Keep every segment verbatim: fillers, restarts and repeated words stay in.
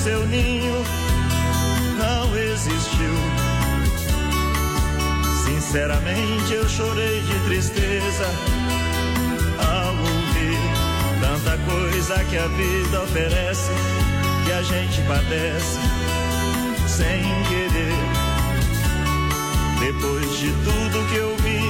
seu ninho não existiu. Sinceramente eu chorei de tristeza ao ouvir tanta coisa que a vida oferece, que a gente padece sem querer. Depois de tudo que eu vi,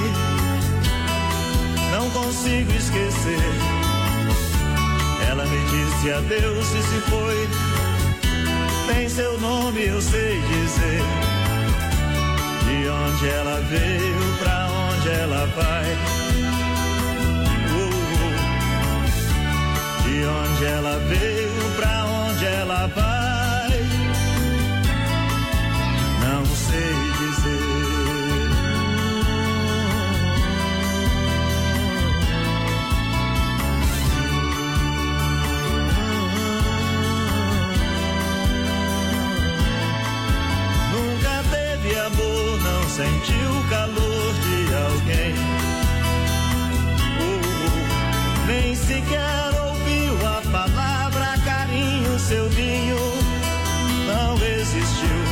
não consigo esquecer. Ela me disse adeus e se foi. Nem seu nome eu sei dizer. De onde ela veio, pra onde ela vai. Uh, uh. De onde ela veio, pra onde ela vai. Não sei dizer. Sentiu o calor de alguém, uh, uh, nem sequer ouviu a palavra carinho, seu ninho não existiu.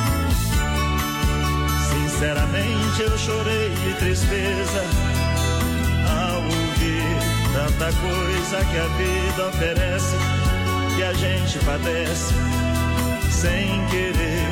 Sinceramente eu chorei de tristeza ao ouvir tanta coisa que a vida oferece, que a gente padece sem querer.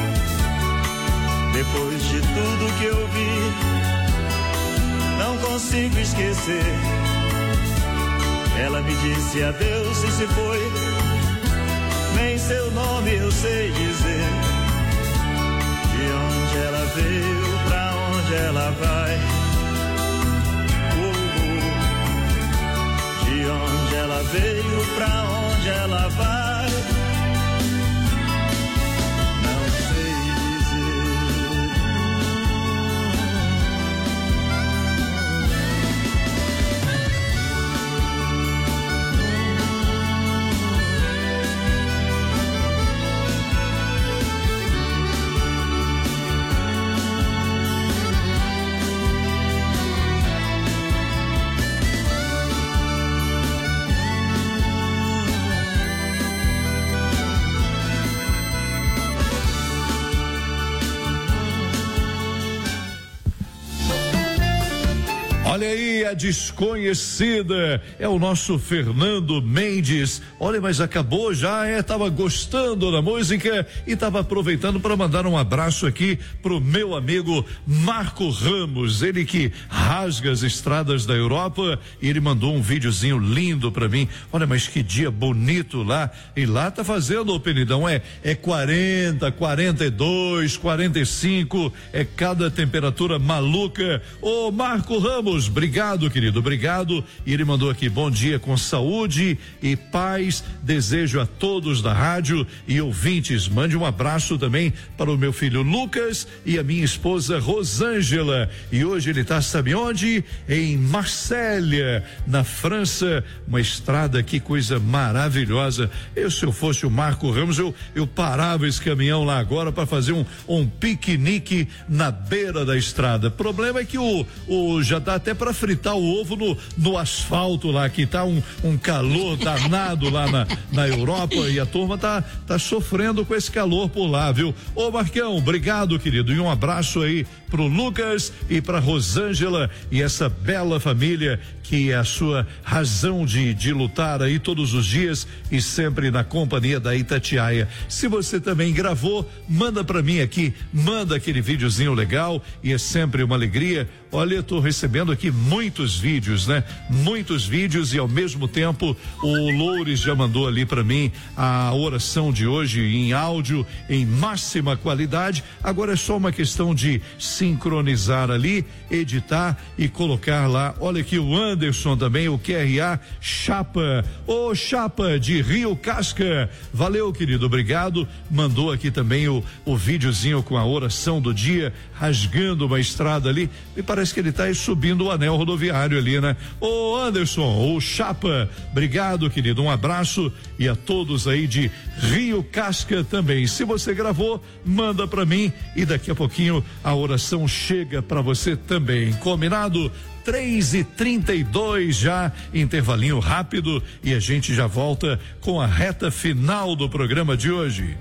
Depois de tudo que eu vi, não consigo esquecer. Ela me disse adeus e se foi. Nem seu nome eu sei dizer. De onde ela veio, pra onde ela vai. Uh, uh. De onde ela veio, pra onde ela vai. Olha aí, a desconhecida é o nosso Fernando Mendes. Olha, mas acabou já, é, tava gostando da música e tava aproveitando para mandar um abraço aqui pro meu amigo Marco Ramos, ele que rasga as estradas da Europa, e ele mandou um videozinho lindo para mim. Olha, mas que dia bonito lá, e lá tá fazendo, ô Penidão, é, é quarenta, quarenta e dois, quarenta e cinco, é cada temperatura maluca. Ô Marco Ramos, obrigado, querido, obrigado. E ele mandou aqui, bom dia com saúde e paz, desejo a todos da rádio e ouvintes. Mande um abraço também para o meu filho Lucas e a minha esposa Rosângela. E hoje ele está, sabe onde? Em Marselha, na França, uma estrada, que coisa maravilhosa. Eu, se eu fosse o Marco Ramos, eu, eu parava esse caminhão lá agora para fazer um, um piquenique na beira da estrada. Problema é que o, o já dá até para fritar o ovo no, no asfalto lá, que tá um, um calor danado lá na, na Europa, e a turma tá, tá sofrendo com esse calor por lá, viu? Ô Marcão, obrigado, querido, e um abraço aí pro Lucas e pra Rosângela e essa bela família que é a sua razão de, de lutar aí todos os dias e sempre na companhia da Itatiaia. Se você também gravou, manda pra mim aqui, manda aquele videozinho legal, e é sempre uma alegria. Olha, eu tô recebendo aqui muitos vídeos, né? Muitos vídeos, e ao mesmo tempo o Loures já mandou ali pra mim a oração de hoje em áudio, em máxima qualidade. Agora é só uma questão de sincronizar ali, editar e colocar lá. Olha aqui o Anderson também, o Q R A Chapa, ô Chapa de Rio Casca, valeu, querido, obrigado. Mandou aqui também o, o videozinho com a oração do dia, rasgando uma estrada ali, me parece que ele tá aí subindo o anel rodoviário ali, né? Ô Anderson, o Chapa, obrigado, querido, um abraço, e a todos aí de Rio Casca também. Se você gravou, manda pra mim e daqui a pouquinho a oração chega pra você também, combinado? três e trinta e dois já, intervalinho rápido e a gente já volta com a reta final do programa de hoje.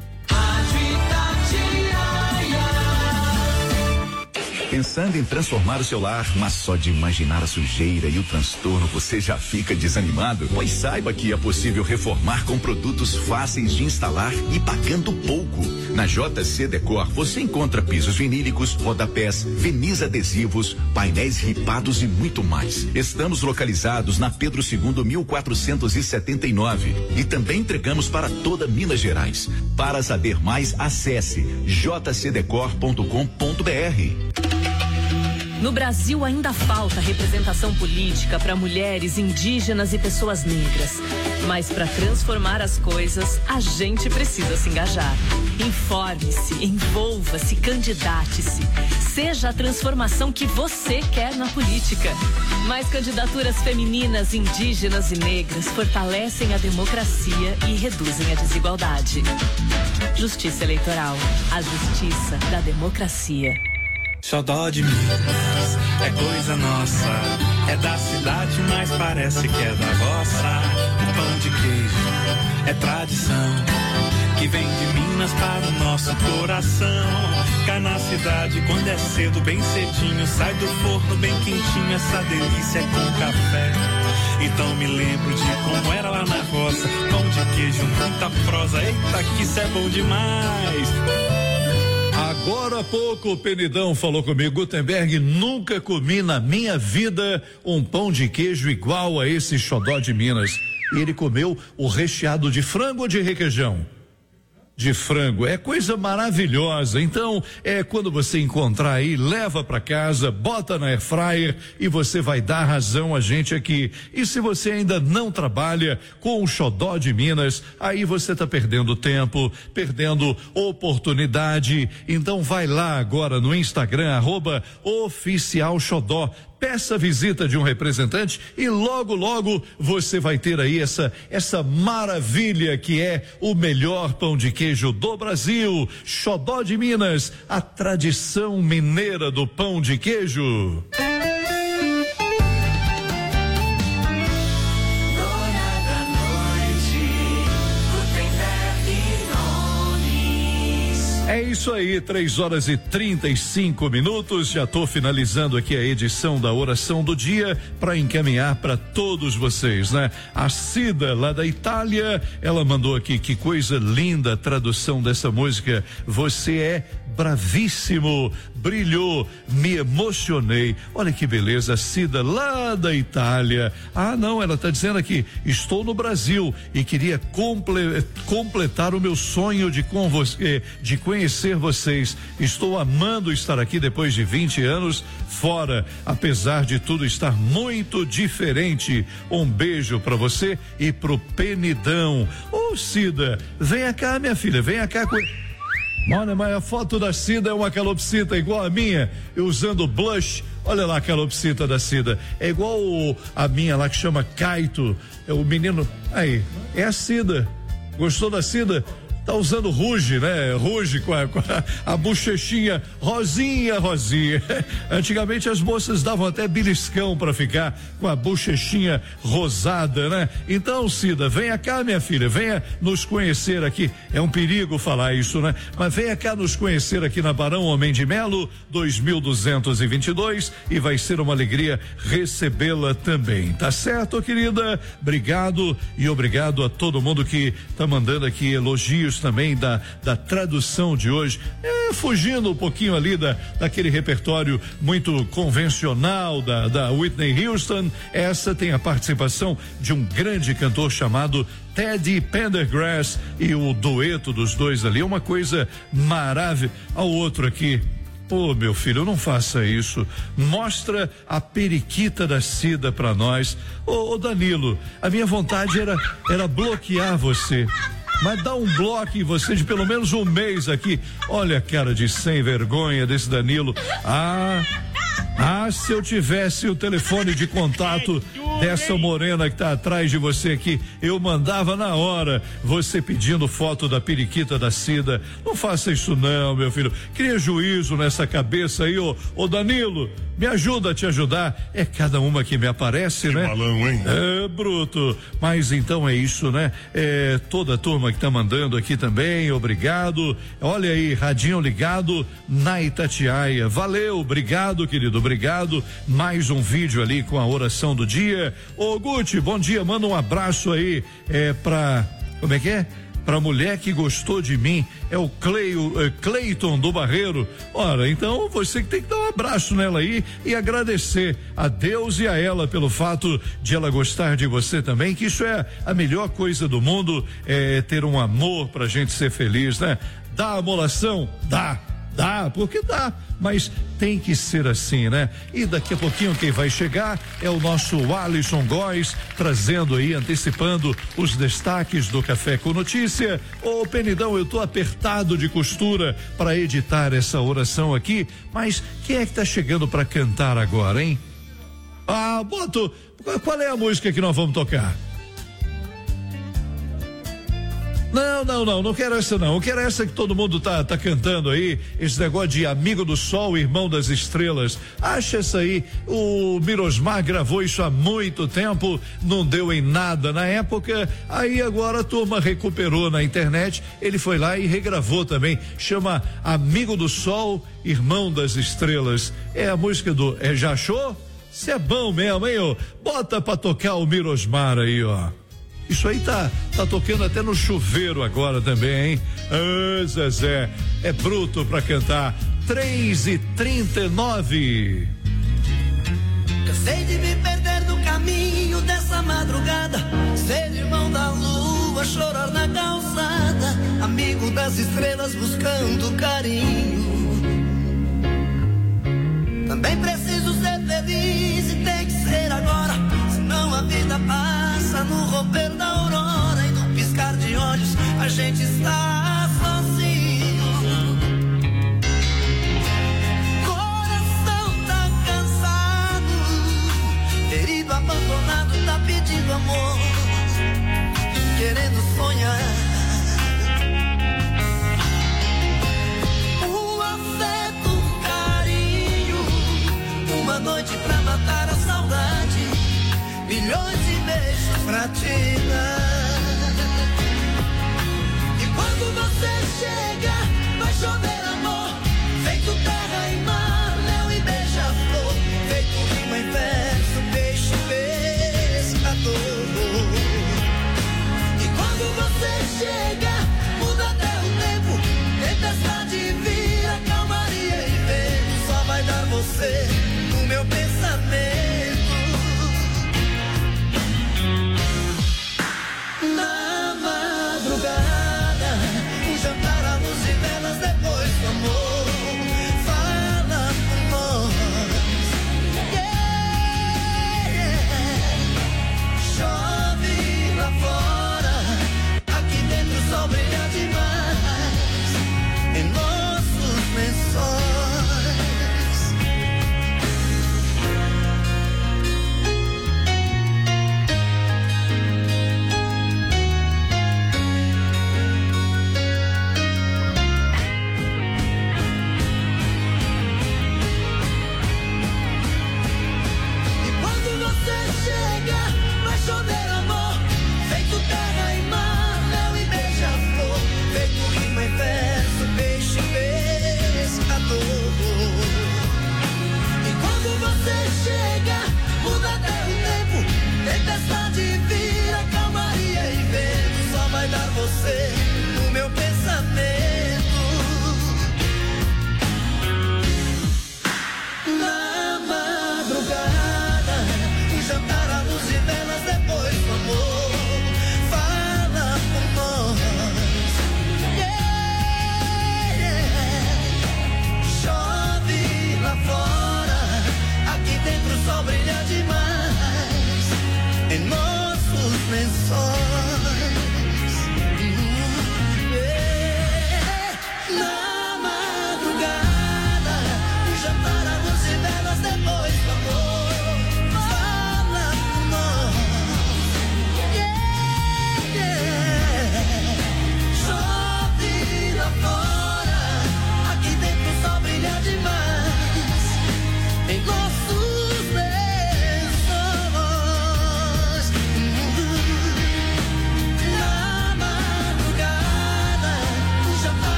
Pensando em transformar o seu lar, mas só de imaginar a sujeira e o transtorno você já fica desanimado? Pois saiba que é possível reformar com produtos fáceis de instalar e pagando pouco. Na J C Decor você encontra pisos vinílicos, rodapés, verniz adesivos, painéis ripados e muito mais. Estamos localizados na Pedro segundo mil quatrocentos e setenta e nove e também entregamos para toda Minas Gerais. Para saber mais, acesse j c decor ponto com ponto b r. No Brasil ainda falta representação política para mulheres, indígenas e pessoas negras. Mas para transformar as coisas, a gente precisa se engajar. Informe-se, envolva-se, candidate-se. Seja a transformação que você quer na política. Mais candidaturas femininas, indígenas e negras fortalecem a democracia e reduzem a desigualdade. Justiça Eleitoral. A justiça da democracia. Xodó de Minas, é coisa nossa, é da cidade, mas parece que é da vossa. O pão de queijo é tradição, que vem de Minas para o nosso coração. Cá na cidade, quando é cedo, bem cedinho, sai do forno bem quentinho, essa delícia é com café. Então me lembro de como era lá na roça, pão de queijo, muita prosa, eita que isso é bom demais. Agora há pouco o Penidão falou comigo, Gutenberg, nunca comi na minha vida um pão de queijo igual a esse xodó de Minas. E ele comeu o recheado de frango ou de requeijão? De frango, é coisa maravilhosa. Então, é quando você encontrar aí, leva para casa, bota na airfryer e você vai dar razão a gente aqui. E se você ainda não trabalha com o xodó de Minas, aí você tá perdendo tempo, perdendo oportunidade. Então vai lá agora no Instagram, arroba oficial xodó. Peça a visita de um representante e logo, logo você vai ter aí essa, essa maravilha que é o melhor pão de queijo do Brasil. Xodó de Minas, a tradição mineira do pão de queijo. É isso aí, três horas e trinta e cinco minutos. Já estou finalizando aqui a edição da oração do dia para encaminhar para todos vocês, né? A Cida, lá da Itália, ela mandou aqui, que coisa linda a tradução dessa música. Você é bravíssimo, brilhou, me emocionei. Olha que beleza, Cida, lá da Itália. Ah, não, ela está dizendo aqui, estou no Brasil e queria comple completar o meu sonho de, com você, de conhecer vocês. Estou amando estar aqui depois de vinte anos fora, apesar de tudo estar muito diferente. Um beijo para você e pro Penidão. Ô, Cida, venha cá, minha filha, venha cá com... Olha, mas a foto da Cida é uma calopsita igual a minha, eu usando blush. Olha lá a calopsita da Cida. É igual o, a minha lá que chama Caito. É o menino. Aí, é a Cida. Gostou da Cida? Tá usando ruge, né? Ruge com a, com a, a bochechinha rosinha, rosinha. Antigamente as moças davam até beliscão para ficar com a bochechinha rosada, né? Então, Cida, venha cá, minha filha, venha nos conhecer aqui. É um perigo falar isso, né? Mas venha cá nos conhecer aqui na Barão Homem de Melo, dois mil duzentos e vinte e dois, e vai ser uma alegria recebê-la também. Tá certo, querida? Obrigado e obrigado a todo mundo que tá mandando aqui elogios também da, da tradução de hoje, é, fugindo um pouquinho ali da, daquele repertório muito convencional da, da Whitney Houston. Essa tem a participação de um grande cantor chamado Teddy Pendergrass e o dueto dos dois ali, uma coisa maravilhosa. Ao outro aqui, ô oh, meu filho, não faça isso. Mostra a periquita da Cida pra nós. Ô oh, oh, Danilo, a minha vontade era, era bloquear você. Mas dá um bloco em você de pelo menos um mês aqui. Olha a cara de sem vergonha desse Danilo. Ah, ah, se eu tivesse o telefone de contato dessa morena que tá atrás de você aqui. Eu mandava na hora, você pedindo foto da periquita da Cida. Não faça isso não, meu filho. Cria juízo nessa cabeça aí, ô, ô Danilo. Me ajuda a te ajudar. É cada uma que me aparece, que né? Balão, hein? É, bruto. Mas então é isso, né? É, toda a turma que tá mandando aqui também, obrigado. Olha aí, radinho ligado na Itatiaia. Valeu, obrigado, querido, obrigado. Mais um vídeo ali com a oração do dia. Ô, Guti, bom dia, manda um abraço aí, é, pra, como é que é? Pra mulher que gostou de mim, é o Cleio, é, Cleiton do Barreiro. Ora, então você que tem que dar um abraço nela aí e agradecer a Deus e a ela pelo fato de ela gostar de você também, que isso é a melhor coisa do mundo, é ter um amor pra gente ser feliz, né? Dá amolação? Dá. Dá, porque dá, mas tem que ser assim, né? E daqui a pouquinho quem vai chegar é o nosso Alisson Góes, trazendo aí, antecipando os destaques do Café com Notícia. Ô Penidão, eu tô apertado de costura para editar essa oração aqui, mas quem é que tá chegando para cantar agora, hein? Ah, boto, qual é a música que nós vamos tocar? Não, não, não, não quero essa não, eu quero essa que todo mundo tá, tá cantando aí, esse negócio de amigo do sol, irmão das estrelas. Acha essa aí, o Mirosmar gravou isso há muito tempo, não deu em nada na época, aí agora a turma recuperou na internet, ele foi lá e regravou também, chama Amigo do Sol, Irmão das Estrelas. É a música do, é, já achou? Cê é bom mesmo, hein, ó? Bota pra tocar o Mirosmar aí, ó. Isso aí tá, tá tocando até no chuveiro agora também, hein? Ah, Zezé, é bruto pra cantar. Três e trinta e nove. Cansei de me perder no caminho dessa madrugada, ser irmão da lua, chorar na calçada, amigo das estrelas buscando carinho. Também preciso ser feliz e tem que ser agora, senão a vida passa no romper da aurora e no piscar de olhos a gente está sozinho. Coração tá cansado, ferido, abandonado, tá pedindo amor, querendo sonhar. O afeto, o carinho, uma noite pra matar a saudade, milhões de beijos pra te dar. E quando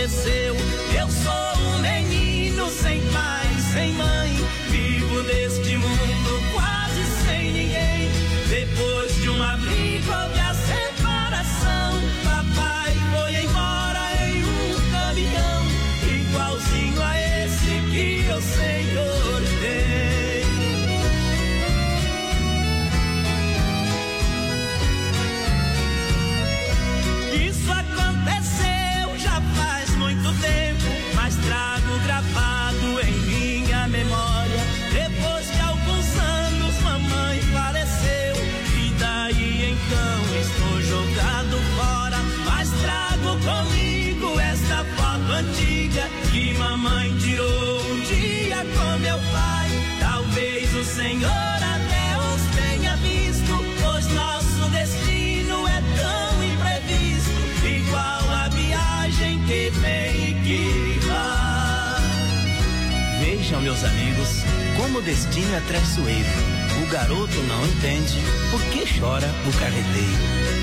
aconteceu. Eu sou um menino sem pai, sem mãe, vivo neste mundo quase sem ninguém. Depois de uma briga houve a separação, papai foi embora em um caminhão, igualzinho a esse que eu Senhor tem. Isso aconteceu já faz muito tempo, mas trago gravado em minha memória. Depois de alguns anos mamãe faleceu, e daí então estou jogado fora. Mas trago comigo esta foto antiga que mamãe tirou um dia com meu pai. Talvez o Senhor até os tenha visto, pois nosso destino é tão imprevisto, igual a viagem que vem e que vai. Vejam, meus amigos, como o destino é traiçoeiro. O garoto não entende por que chora o carreteiro.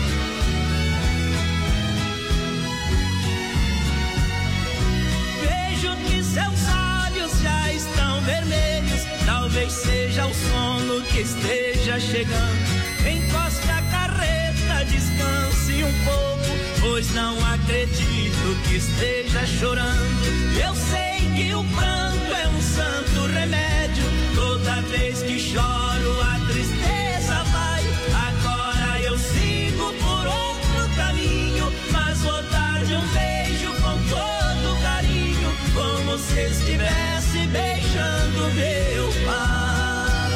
Seus olhos já estão vermelhos, talvez seja o sono que esteja chegando. Encoste a carreta, descanse um pouco, pois não acredito que esteja chorando. Eu sei que o pranto é um santo remédio, toda vez que choro a tristeza vai. Agora eu sigo por outro caminho, mas vou dar-lhe um beijo com todo carinho, como se estivesse beijando meu pai.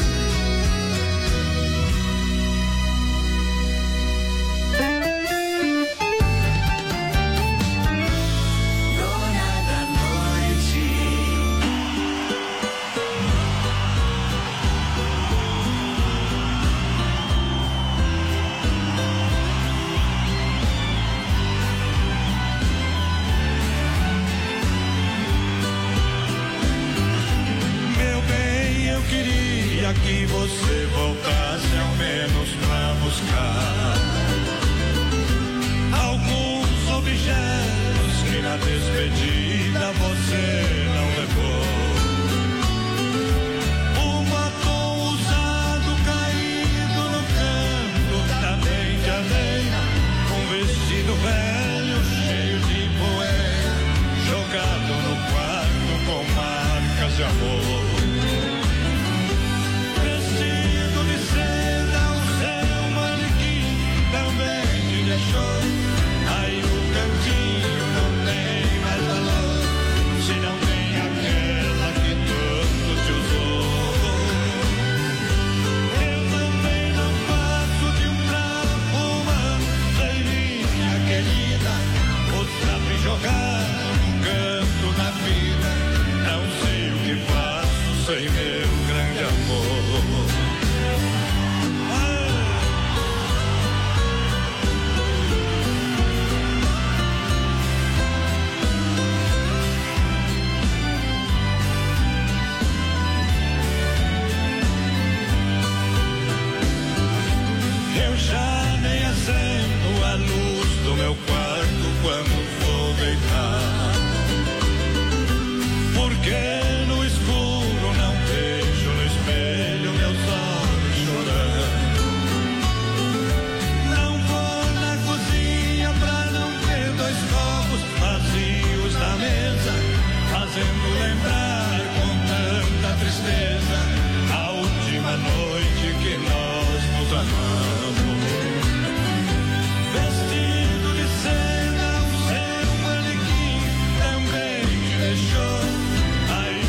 Dona da noite. Eu queria que você voltasse ao menos pra buscar alguns objetos que na despedida você não levou. Um batom usado caído no canto da mente alheia, um vestido velho cheio de poeira jogado no quarto com marcas de amor. Aí o cantinho não tem mais valor, se não tem aquela que tanto te usou. Eu também não passo de um trapo humano, sei minha querida, o trapo jogar num canto na vida. Não sei o que faço sem meu grande amor. Já nem acendo a luz do meu quarto quando vou deitar, porque no escuro não vejo no espelho meus olhos chorando. Não vou na cozinha pra não ter dois copos vazios na mesa, fazendo lembrar com tanta tristeza a última noite que nós nos amamos. Aí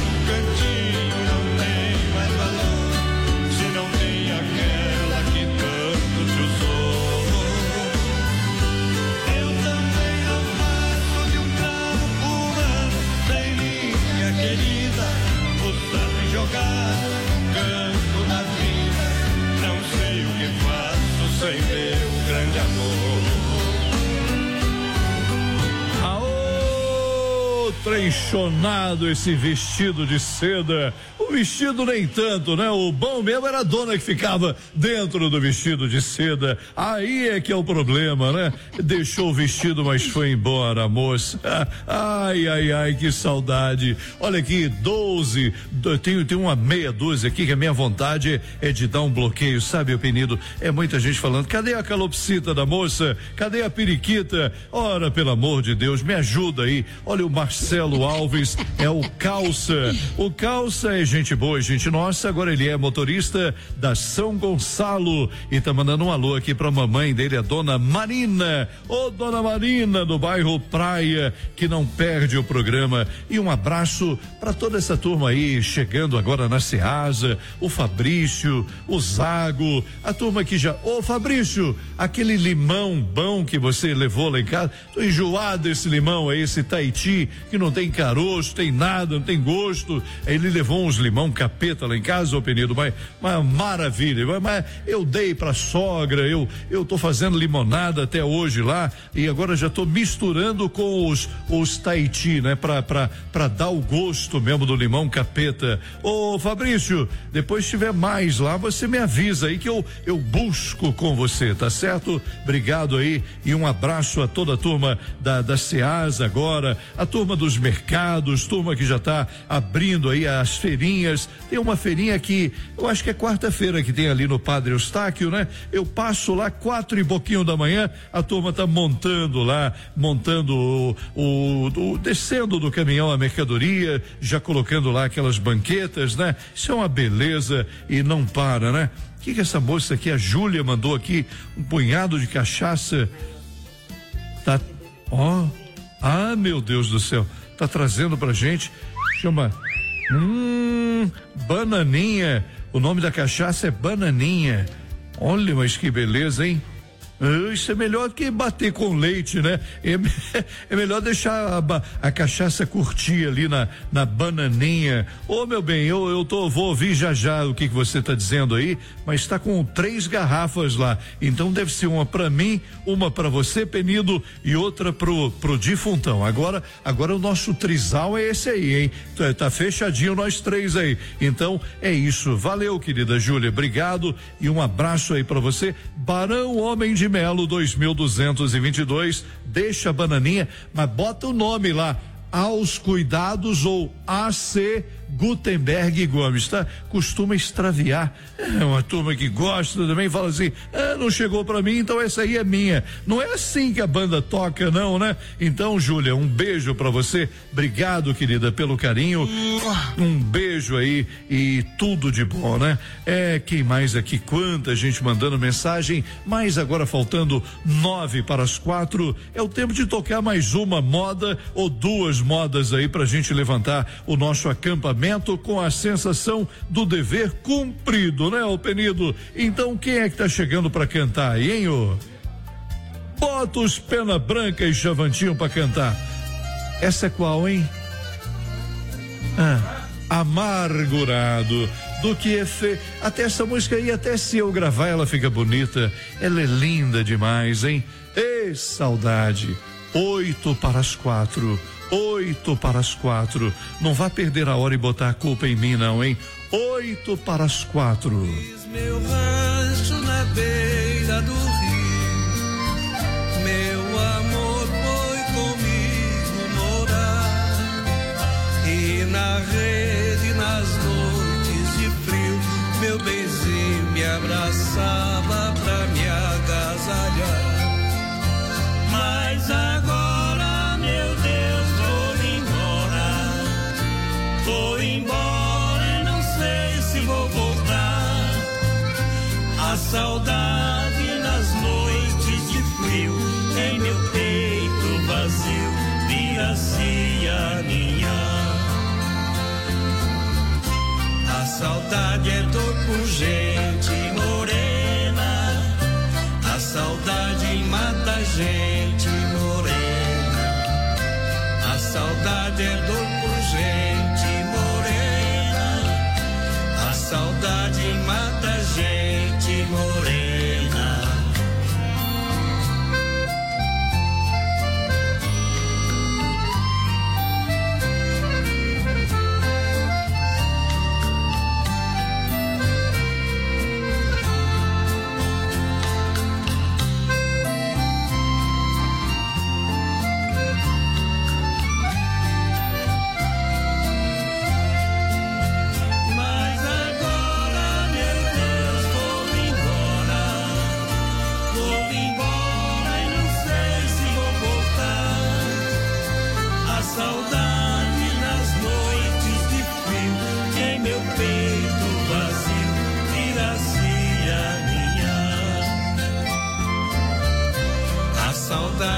Entrenchonado esse vestido de seda. O vestido nem tanto, né? O bom mesmo era a dona que ficava dentro do vestido de seda. Aí é que é o problema, né? Deixou o vestido, mas foi embora, a moça. Ai, ai, ai, que saudade. Olha aqui, doze. Tem, tem uma meia dúzia aqui que a minha vontade é de dar um bloqueio, sabe, o Penido? É muita gente falando, cadê a calopsita da moça? Cadê a periquita? Ora, pelo amor de Deus, me ajuda aí. Olha, o Marcelo Alves é o Calça. O Calça é gente boa, gente nossa. Agora ele é motorista da São Gonçalo e tá mandando um alô aqui pra mamãe dele, a dona Marina. Ô, dona Marina, do bairro Praia, que não perde o programa. E um abraço pra toda essa turma aí, chegando agora na Ceasa, o Fabrício, o Zago, a turma que já. Ô, Fabrício, aquele limão bom que você levou lá em casa, tô enjoado esse limão aí, esse Tahiti, que não tem caroço, tem nada, não tem gosto. Ele levou uns limão capeta lá em casa, ô Penido, mas, mas maravilha, mas, mas eu dei pra sogra, eu eu tô fazendo limonada até hoje lá e agora já tô misturando com os os Tahiti, né, pra, pra, pra dar o gosto mesmo do limão capeta. Ô Fabrício, depois se tiver mais lá, você me avisa aí que eu eu busco com você, tá certo? Obrigado aí e um abraço a toda a turma da, da Ceasa agora, a turma dos mercados, turma que já tá abrindo aí as feirinhas. Tem uma feirinha que eu acho que é quarta-feira que tem ali no Padre Eustáquio, né? Eu passo lá quatro e pouquinho da manhã, a turma tá montando lá, montando o, o, o descendo do caminhão a mercadoria, já colocando lá aquelas banquetas, né? Isso é uma beleza e não para, né? O que que essa moça aqui, a Júlia, mandou aqui um punhado de cachaça. Tá, ó, ah, meu Deus do céu, tá trazendo pra gente, chama, hum, bananinha, o nome da cachaça é bananinha. Olha, mas que beleza, hein? Isso é melhor que bater com leite, né? É, é melhor deixar a, a cachaça curtir ali na, na bananinha. Ô, meu bem, eu, eu tô, vou ouvir já já o que, que você tá dizendo aí, mas tá com três garrafas lá. Então deve ser uma pra mim, uma pra você, Penido, e outra pro, pro Difuntão. Agora, agora o nosso trisal é esse aí, hein? Tá, tá fechadinho nós três aí. Então é isso. Valeu, querida Júlia. Obrigado e um abraço aí pra você. Barão Homem de Melo dois mil duzentos e vinte e dois, deixa a bananinha, mas bota o nome lá, Aos Cuidados ou A C Gutenberg Gomes, tá? Costuma extraviar. É uma turma que gosta também, fala assim, ah, não chegou pra mim, então essa aí é minha. Não é assim que a banda toca, não, né? Então, Júlia, um beijo pra você. Obrigado, querida, pelo carinho. Um beijo aí e tudo de bom, né? É, quem mais aqui? Quanta gente mandando mensagem, mas agora faltando nove para as quatro, é o tempo de tocar mais uma moda ou duas modas aí pra gente levantar o nosso acampamento com a sensação do dever cumprido, né, ô Penido? Então quem é que tá chegando pra cantar aí, hein, ô? Bota os Pena Branca e Chavantinho pra cantar. Essa é qual, hein? Ah, Amargurado. Do que é fe... Até essa música aí, até se eu gravar, ela fica bonita. Ela é linda demais, hein? Ei, saudade. Oito para as quatro. Oito para as quatro. Não vá perder a hora e botar a culpa em mim, não, hein? Oito para as quatro. Fiz meu rancho na beira do rio. Meu amor foi comigo morar. E na rede, nas noites de frio, meu benzinho me abraçava pra me agasalhar. Mas agora, meu Deus, vou embora e não sei se vou voltar. A saudade nas noites de frio em meu peito vazio via-se aninhar. A saudade é dor por gente morena. A saudade mata a gente morena. A saudade é dor por gente morena. A saudade mata a gente morena.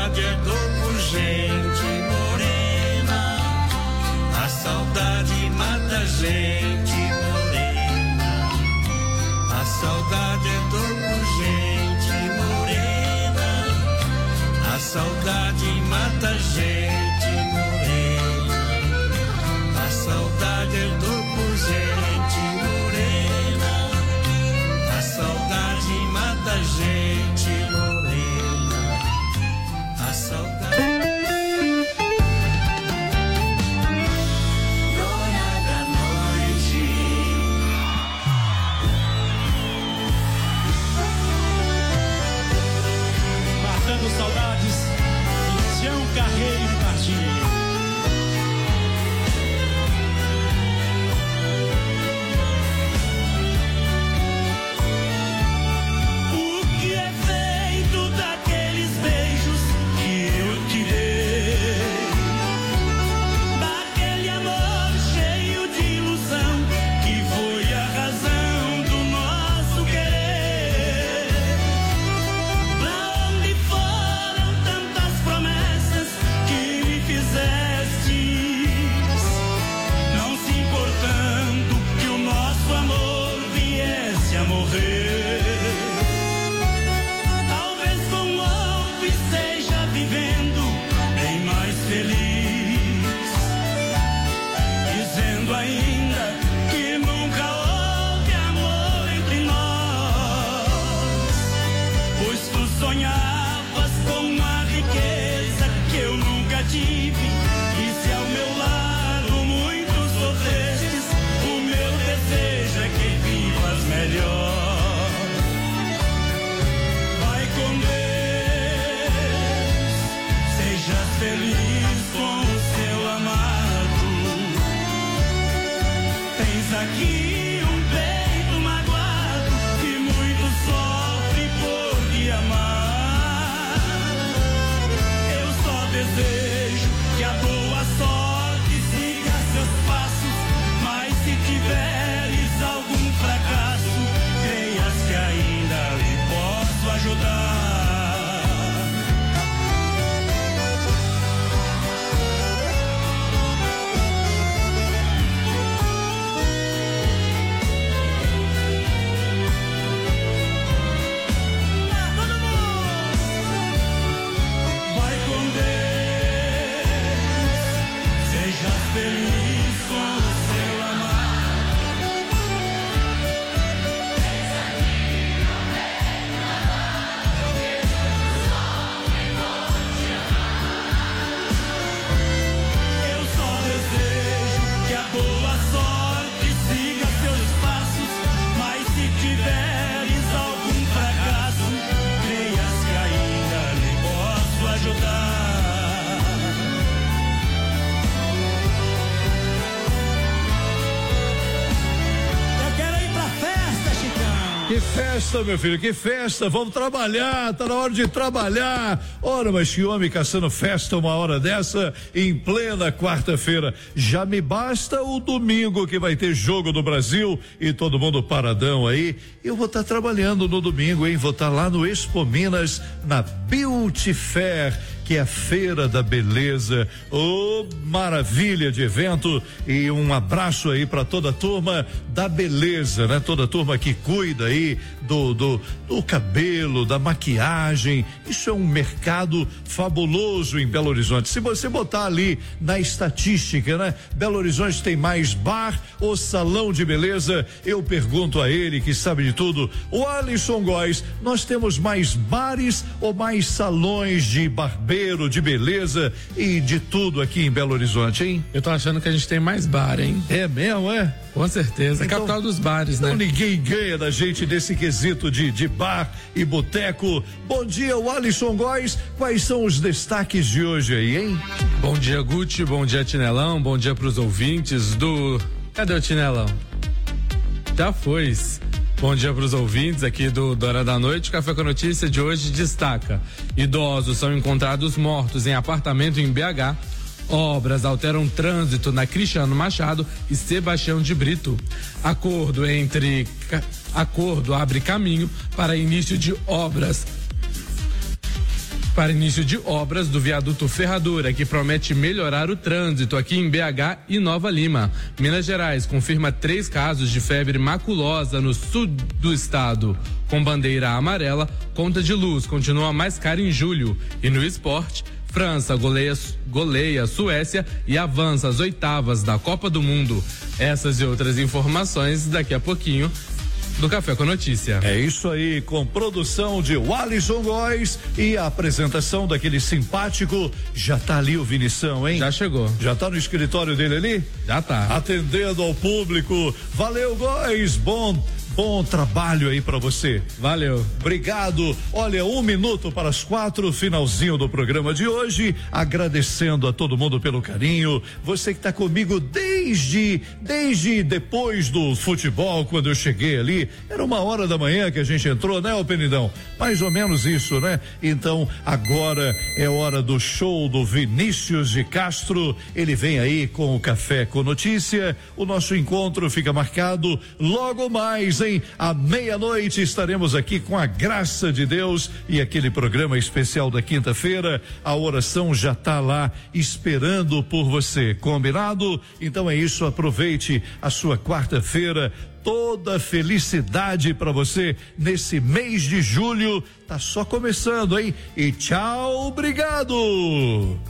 saudade é dor por gente morena. A saudade mata a gente morena. A saudade é dor por gente morena. A saudade mata a gente morena. A saudade é dor por gente morena. A saudade mata a gente morena. A saudade. Saudades, Tião Carreiro e Martins. O que é feito daqueles beijos que eu te dei? Daquele amor cheio de ilusão que foi a razão do nosso querer. Pra onde foram tantas promessas que me fizestes? Não se importando que o nosso amor viesse a morrer. Talvez com outro esteja vivendo bem mais feliz, dizendo ainda que nunca houve amor entre nós, pois tu sonhavas com uma riqueza que eu nunca tive. E se ao meu lado muito sofrestes, o meu desejo é que vivas melhor. Vai com Deus, sejas feliz com o seu amado. Tens aqui um peito magoado que muito sofre por te amar. Eu só desejo que a boa sorte siga seus passos, mas se tiveres algum fracasso, creias que ainda lhe posso ajudar. Vai com Deus, sejas feliz com o seu amado. Eu só desejo que a boa sorte siga seus passos, mas se tiveres algum fracasso, creias que ainda lhe posso ajudar. Eu quero ir pra festa, Chicão. Que festa, meu filho, que festa, vamos trabalhar, tá na hora de trabalhar. Ora, mas que homem caçando festa uma hora dessa, em plena quarta-feira. Já me basta o domingo que vai ter jogo do Brasil e todo mundo paradão aí. Eu vou estar trabalhando no domingo, hein? Vou estar lá no Expo Minas, na Beauty Fair, que é a Feira da Beleza. Ô, maravilha de evento, e um abraço aí para toda a turma da beleza, né? Toda a turma que cuida aí do, do, do cabelo, da maquiagem. Isso é um mercado fabuloso em Belo Horizonte. Se você botar ali na estatística, né? Belo Horizonte tem mais bar ou salão de beleza? Eu pergunto a ele que sabe de tudo, o Alisson Góes, nós temos mais bares ou mais salões de barbeiro, de beleza e de tudo aqui em Belo Horizonte, hein? Eu tô achando que a gente tem mais bar, hein? É mesmo, é? Com certeza, Então, capital dos bares, então né? ninguém ganha da gente desse quesito de, de bar e boteco. Bom dia, o Alisson Góes, quais são os destaques de hoje aí, hein? Bom dia, Guti, bom dia, Tinelão, bom dia pros ouvintes do... Cadê o Tinelão? Já foi. Bom dia para os ouvintes aqui do, do Hora da Noite. Café com a Notícia de hoje destaca: idosos são encontrados mortos em apartamento em B H. Obras alteram trânsito na Cristiano Machado e Sebastião de Brito. Acordo entre acordo abre caminho para início de obras para início de obras do viaduto Ferradura, que promete melhorar o trânsito aqui em B H e Nova Lima. Minas Gerais confirma três casos de febre maculosa no sul do estado. Com bandeira amarela, conta de luz continua mais cara em julho. E no esporte, França goleia, goleia Suécia e avança às oitavas da Copa do Mundo. Essas e outras informações daqui a pouquinho do Café com Notícia. É isso aí, com produção de Walisson Góes e a apresentação daquele simpático. Já tá ali o Vinição, hein? Já chegou. Já tá no escritório dele ali? Já tá. Atendendo ao público. Valeu, Góes. Bom Bom trabalho aí pra você. Valeu. Obrigado. Olha, um minuto para as quatro, finalzinho do programa de hoje. Agradecendo a todo mundo pelo carinho. Você que tá comigo desde, desde depois do futebol, quando eu cheguei ali. Era uma hora da manhã que a gente entrou, né, ô Penidão? Mais ou menos isso, né? Então, agora é hora do show do Vinícius de Castro. Ele vem aí com o Café com Notícia. O nosso encontro fica marcado logo mais, hein? À meia-noite estaremos aqui com a graça de Deus e aquele programa especial da quinta-feira. A oração já tá lá esperando por você, combinado? Então é isso, aproveite a sua quarta-feira. Toda felicidade para você nesse mês de julho. Tá só começando, hein? E tchau, obrigado.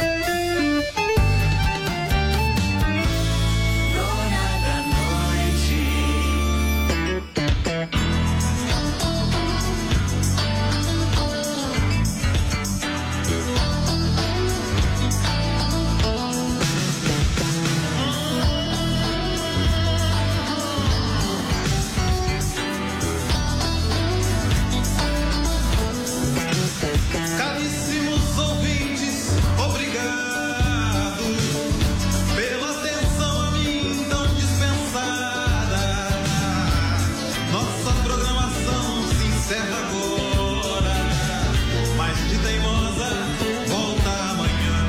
Caríssimos ouvintes, obrigado pela atenção a mim tão dispensada. Nossa programação se encerra agora, mas de teimosa volta amanhã.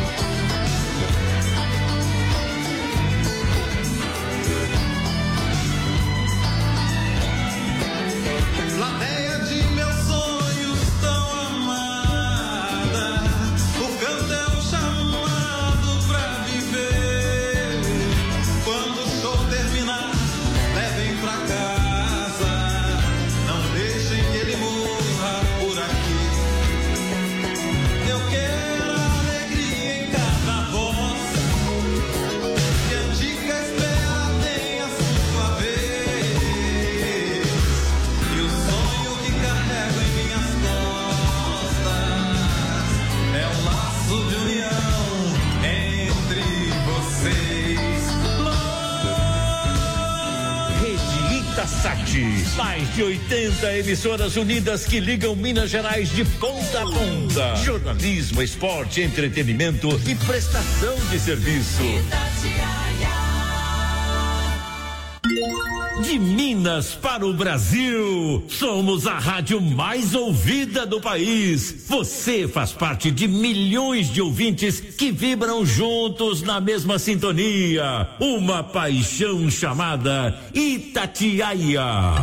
Plateia de meus sonhos tão amada, o canto é um chamado pra viver. Quando o show terminar, levem pra casa, não deixem que ele morra por aqui. Eu quero alegria em cada voz, que a dica espera tenha sua vez. E o sonho que carrego em minhas costas é um laço de união entre vocês. Rede Itasat, mais de oitenta emissoras unidas que ligam Minas Gerais de ponta a ponta. Jornalismo, esporte, entretenimento e prestação de serviço. De Minas para o Brasil, somos a rádio mais ouvida do país. Você faz parte de milhões de ouvintes que vibram juntos na mesma sintonia. Uma paixão chamada Itatiaia.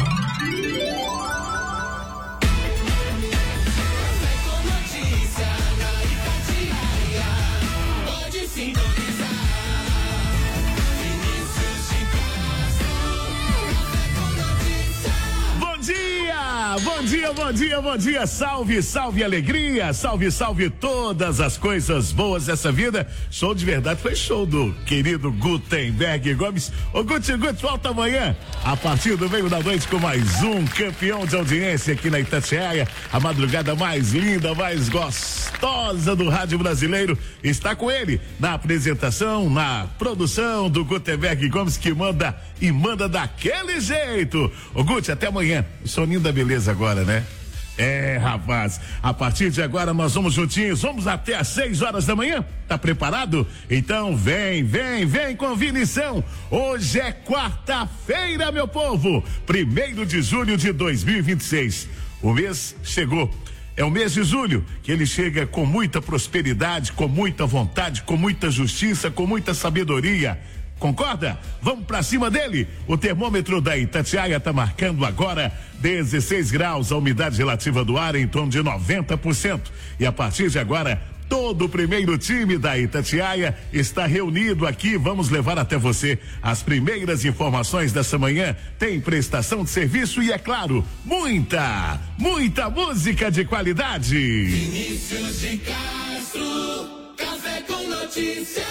Bom dia, bom dia, bom dia, salve, salve alegria, salve, salve todas as coisas boas dessa vida. Show de verdade, foi show do querido Gutenberg Gomes. Ô Guti, Guti, volta amanhã, a partir do meio da noite com mais um campeão de audiência aqui na Itatiaia, a madrugada mais linda, mais gostosa do rádio brasileiro, está com ele na apresentação, na produção do Gutenberg Gomes, que manda e manda daquele jeito. Ô Guti, até amanhã, soninho da beleza agora, né? É, rapaz, a partir de agora nós vamos juntinhos, vamos até às seis horas da manhã, tá preparado? Então vem, vem, vem com Vinição. Hoje é quarta-feira, meu povo, primeiro de julho de dois mil e vinte e seis. O mês chegou. É o mês de julho, que ele chega com muita prosperidade, com muita vontade, com muita justiça, com muita sabedoria. Concorda? Vamos pra cima dele. O termômetro da Itatiaia tá marcando agora dezesseis graus, a umidade relativa do ar em torno de noventa por cento. E a partir de agora, todo o primeiro time da Itatiaia está reunido aqui. Vamos levar até você as primeiras informações dessa manhã. Tem prestação de serviço e, é claro, muita, muita música de qualidade. Vinícius de Castro, café com notícia.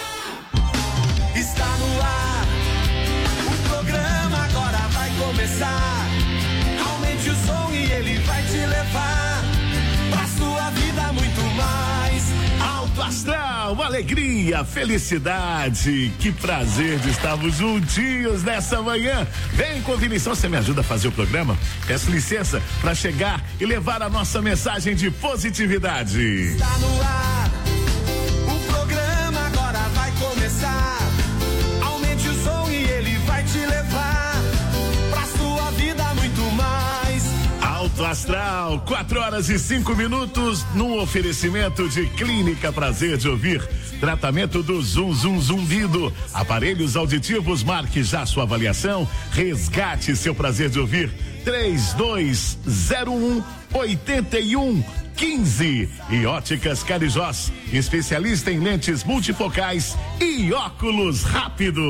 Está no ar, o programa agora vai começar. Aumente o som e ele vai te levar pra sua vida muito mais. Alto astral, alegria, felicidade. Que prazer de estarmos juntinhos nessa manhã. Vem com Vinição, você me ajuda a fazer o programa? Peço licença para chegar e levar a nossa mensagem de positividade. Está no ar, o programa agora vai começar. Aumente o som e ele vai te levar pra sua vida muito mais. Alto astral, quatro horas e cinco minutos, num oferecimento de Clínica Prazer de Ouvir. Tratamento do zum zum zumbido. Aparelhos auditivos, marque já sua avaliação. Resgate seu prazer de ouvir. três dois zero um oito um quinze. E Óticas Carijós, especialista em lentes multifocais e óculos rápidos.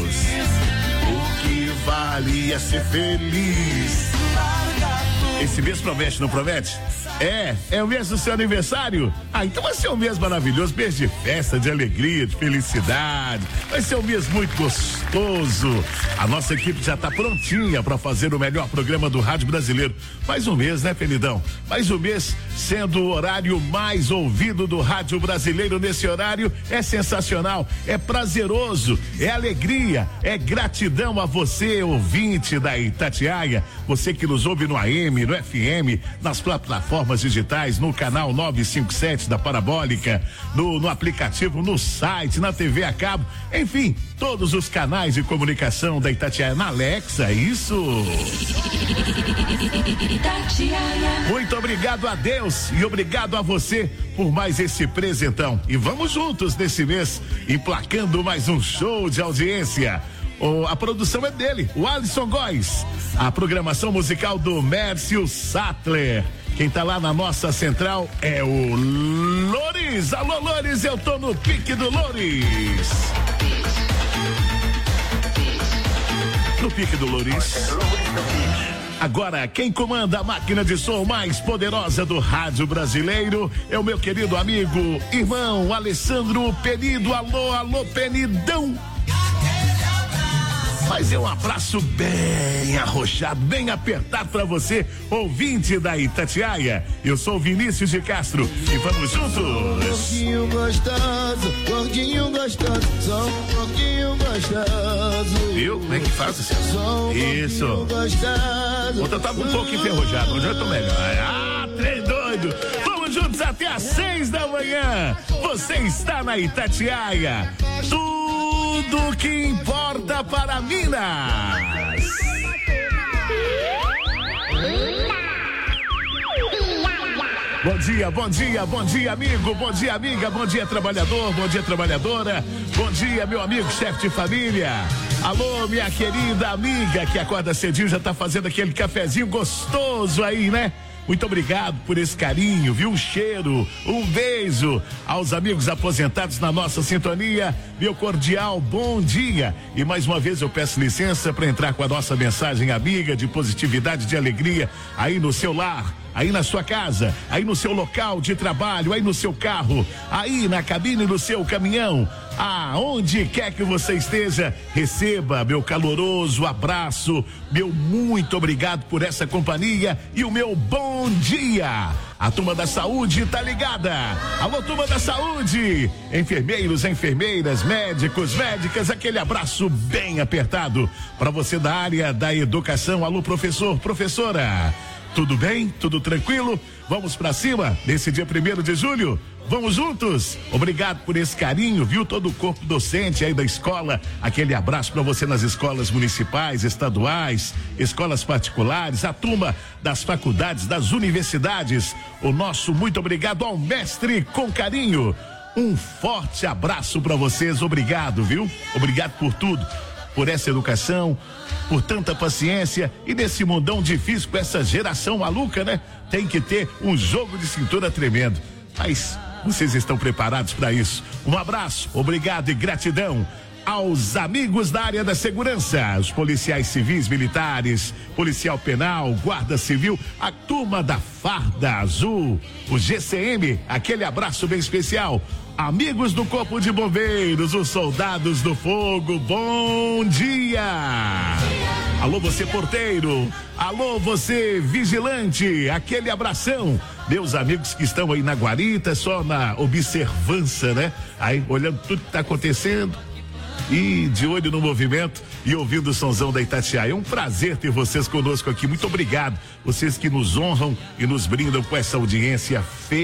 O que vale é ser feliz. Esse mês promete, não promete? É, é o mês do seu aniversário? Ah, então vai ser um mês maravilhoso, mês de festa, de alegria, de felicidade. Vai ser um mês muito gostoso. A nossa equipe já está prontinha para fazer o melhor programa do rádio brasileiro. Mais um mês, né, Felidão? Mais um mês sendo o horário mais ouvido do rádio brasileiro. Nesse horário é sensacional, é prazeroso, é alegria, é gratidão a você, ouvinte da Itatiaia, você que nos ouve no A M, no F M, nas plataformas digitais, no canal novecentos e cinquenta e sete da Parabólica, no, no aplicativo, no site, na T V a cabo, enfim, todos os canais de comunicação da Itatiaia, na Alexa, isso. Muito obrigado a Deus e obrigado a você por mais esse presentão. E vamos juntos nesse mês, emplacando mais um show de audiência. Oh, a produção é dele, o Alisson Góes. A programação musical do Mércio Sattler. Quem tá lá na nossa central é o Loures. Alô, Loures, eu tô no pique do Loures. No pique do Loures. Agora, quem comanda a máquina de som mais poderosa do rádio brasileiro é o meu querido amigo, irmão Alessandro Penido. Alô, alô, Penidão. Fazer um abraço bem arrochado, bem apertado pra você, ouvinte da Itatiaia. Eu sou o Vinícius de Castro e vamos juntos. Gordinho gostoso, gordinho gostoso, sou um pouquinho gostoso. Viu? Como é que faz esse som? Isso. Ontem eu tava um pouco enferrujado, hoje eu tô melhor. Ah, trem doido. Vamos juntos até às seis da manhã. Você está na Itatiaia. Tudo que importa para Minas. Bom dia, bom dia, bom dia, amigo, bom dia, amiga, bom dia, trabalhador, bom dia, trabalhadora, bom dia, meu amigo, chefe de família. Alô, minha querida amiga que acorda cedinho, já tá fazendo aquele cafezinho gostoso aí, né? Muito obrigado por esse carinho, viu? Um cheiro, um beijo aos amigos aposentados na nossa sintonia. Meu cordial bom dia. E mais uma vez eu peço licença para entrar com a nossa mensagem amiga de positividade, de alegria aí no seu lar, aí na sua casa, aí no seu local de trabalho, aí no seu carro, aí na cabine do seu caminhão. Aonde quer que você esteja, receba meu caloroso abraço, meu muito obrigado por essa companhia e o meu bom dia. A turma da saúde tá ligada. Alô, turma da saúde, enfermeiros, enfermeiras, médicos, médicas, aquele abraço bem apertado para você da área da educação. Alô, professor, professora. Tudo bem? Tudo tranquilo? Vamos pra cima nesse dia primeiro de julho? Vamos juntos? Obrigado por esse carinho, viu? Todo o corpo docente aí da escola, aquele abraço para você nas escolas municipais, estaduais, escolas particulares, a turma das faculdades, das universidades. O nosso muito obrigado ao mestre com carinho. Um forte abraço para vocês, obrigado, viu? Obrigado por tudo, por essa educação, por tanta paciência e nesse mundão difícil com essa geração maluca, né? Tem que ter um jogo de cintura tremendo, mas vocês estão preparados para isso. Um abraço, obrigado e gratidão aos amigos da área da segurança, os policiais civis, militares, policial penal, guarda civil, a turma da Farda Azul, o G C M, aquele abraço bem especial. Amigos do Corpo de Bombeiros, os soldados do fogo, bom dia! Alô, você porteiro, alô, você vigilante, aquele abração. Meus amigos que estão aí na guarita, só na observância, né? Aí, olhando tudo que tá acontecendo e de olho no movimento e ouvindo o sonzão da Itatiaia. É um prazer ter vocês conosco aqui, muito obrigado, vocês que nos honram e nos brindam com essa audiência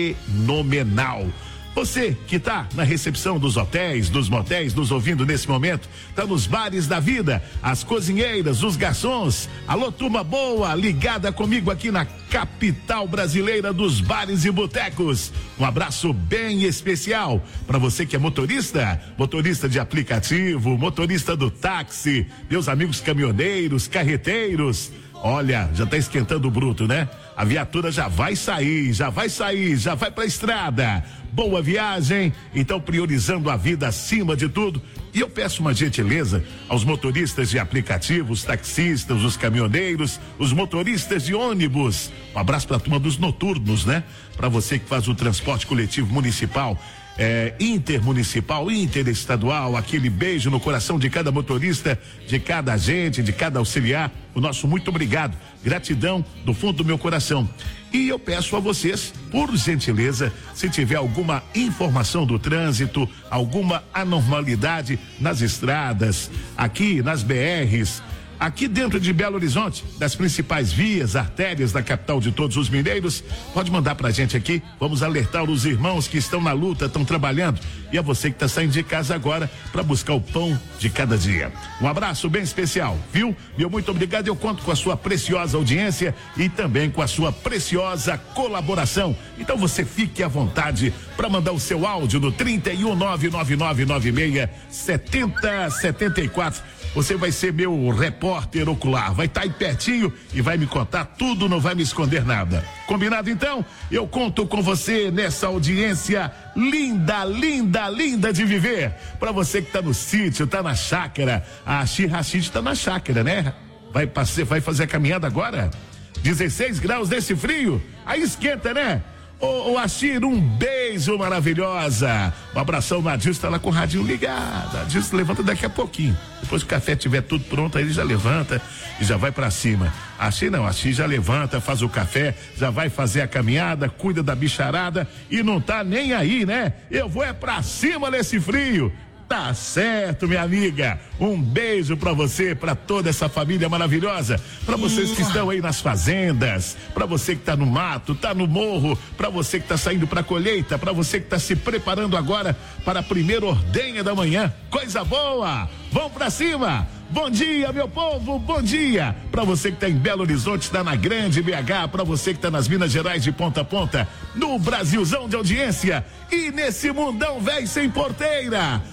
fenomenal. Você que tá na recepção dos hotéis, dos motéis, nos ouvindo nesse momento, tá nos bares da vida, as cozinheiras, os garçons, alô turma boa, ligada comigo aqui na capital brasileira dos bares e botecos. Um abraço bem especial para você que é motorista, motorista de aplicativo, motorista do táxi, meus amigos caminhoneiros, carreteiros. Olha, já tá esquentando o bruto, né? A viatura já vai sair, já vai sair, já vai pra estrada. Boa viagem, então priorizando a vida acima de tudo. E eu peço uma gentileza aos motoristas de aplicativos, taxistas, os caminhoneiros, os motoristas de ônibus. Um abraço pra turma dos noturnos, né? Pra você que faz o transporte coletivo municipal, É, intermunicipal, interestadual, aquele beijo no coração de cada motorista, de cada agente, de cada auxiliar, o nosso muito obrigado, gratidão do fundo do meu coração. E eu peço a vocês, por gentileza, se tiver alguma informação do trânsito, alguma anormalidade nas estradas, aqui nas B Rs, aqui dentro de Belo Horizonte, das principais vias, artérias da capital de todos os mineiros, pode mandar pra gente aqui, vamos alertar os irmãos que estão na luta, estão trabalhando, e a você que está saindo de casa agora para buscar o pão de cada dia. Um abraço bem especial, viu? Meu muito obrigado, eu conto com a sua preciosa audiência e também com a sua preciosa colaboração. Então você fique à vontade para mandar o seu áudio no trinta e um, nove nove nove nove seis, setenta, setenta e quatro. Você vai ser meu repórter ocular, vai estar aí pertinho e vai me contar tudo, não vai me esconder nada. Combinado então? Eu conto com você nessa audiência linda, linda, linda de viver. Para você que tá no sítio, tá na chácara, a Xirrachid tá na chácara, né? Vai, passe, vai fazer a caminhada agora? dezesseis graus nesse frio? Aí esquenta, né? Ô, ô Achir, um beijo maravilhosa. Um abração, a Dilson tá lá com o radinho ligado. A Dilson levanta daqui a pouquinho. Depois que o café estiver tudo pronto, aí ele já levanta e já vai pra cima. Achir não, Achir já levanta, faz o café, já vai fazer a caminhada, cuida da bicharada e não tá nem aí, né? Eu vou é pra cima nesse frio. Tá certo, minha amiga. Um beijo pra você, pra toda essa família maravilhosa, pra vocês que estão aí nas fazendas, pra você que tá no mato, tá no morro, pra você que tá saindo pra colheita, pra você que tá se preparando agora para a primeira ordenha da manhã. Coisa boa! Vamos pra cima! Bom dia, meu povo, bom dia! Pra você que tá em Belo Horizonte, tá na Grande B H, pra você que tá nas Minas Gerais de ponta a ponta, no Brasilzão de audiência e nesse mundão véi sem porteira.